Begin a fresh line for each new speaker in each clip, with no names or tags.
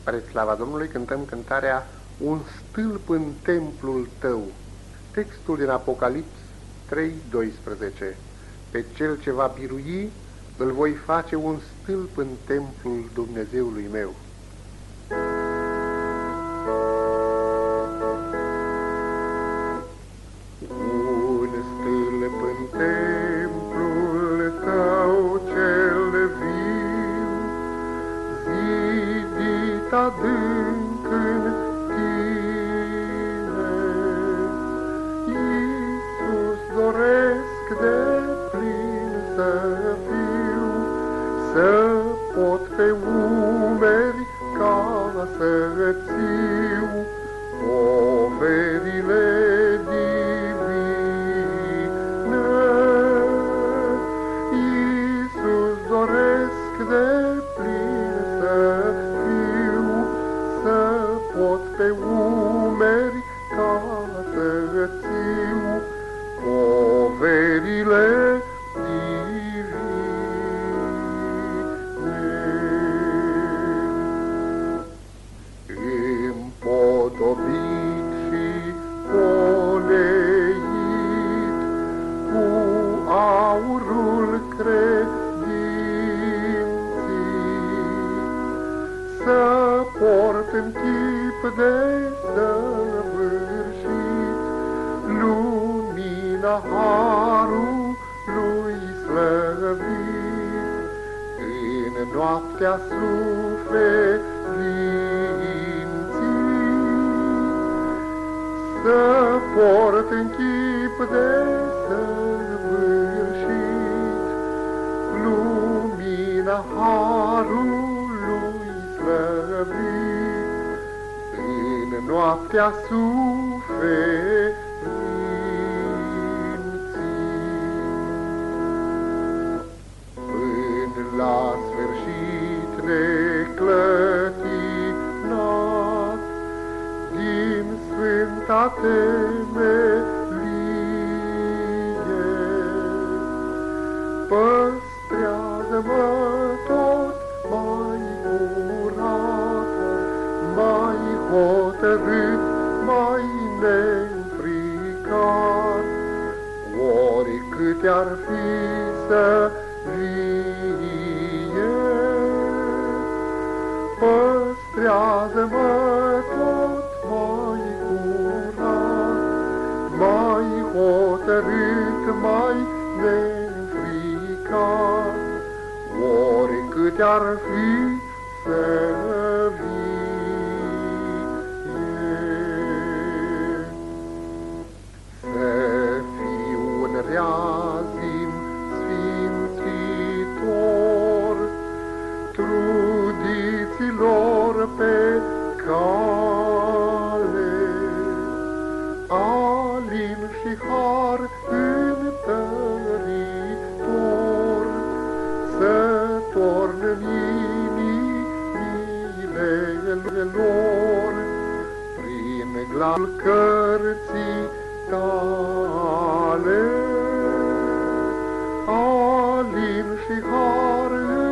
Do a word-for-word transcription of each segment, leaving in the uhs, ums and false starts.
Spre slava Domnului cântăm cântarea Un stâlp în templul tău. Textul din Apocalips trei doisprezece. Pe cel ce va birui, îl voi face un stâlp în templul Dumnezeului meu. Un stâlp în templul tău cel viu, zidit adânc în tine, Iisus, doresc de plin să fiu, să pot pe umeri ca să țiu poverile divine. Iisus, doresc de plin să fiu, să pot pe umeri ca să țiu poverile împodobit și poneit cu aurul credinții, să port în chip de săvârșit lumina harului slăvit în noaptea suferinței, să port în chip de săvârșit lumina harului slăvit în noaptea suferinței. Până la sfârșit neclătinat din sfânta temelie, păstrează-mă tot mai curat, mai hotărât, mai neînfricat, oricât ar fi să vie. Păstrează-mă tot mai curat, mai hotărât, mai neînfricat, oricât ar fi să vie. Să fiu un reazim sfințitor trudiților pe cale, alin și har întăritor, să torn în inimile lor prin glasul cărții tale. Alin și har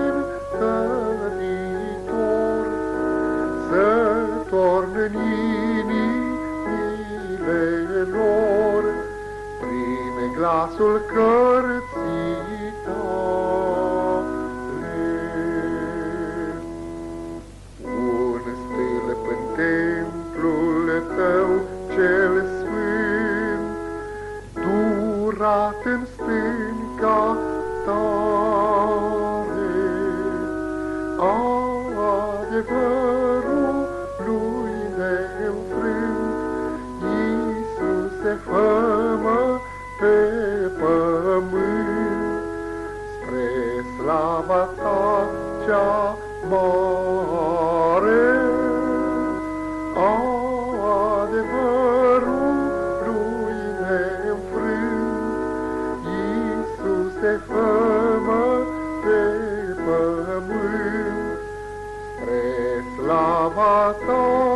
întăritor, să torn în inimile lor prin glasul cărții tale. Un stâlp în templul tău cel sfânt, durat în stânca tare, adevărul lui neînfrânt, Iisuse, fă-mă pe pământ, spre slava ta cea mare. Adevărul lui neînfrânt, Iisuse, fă-mă pe pământ, spre slava ta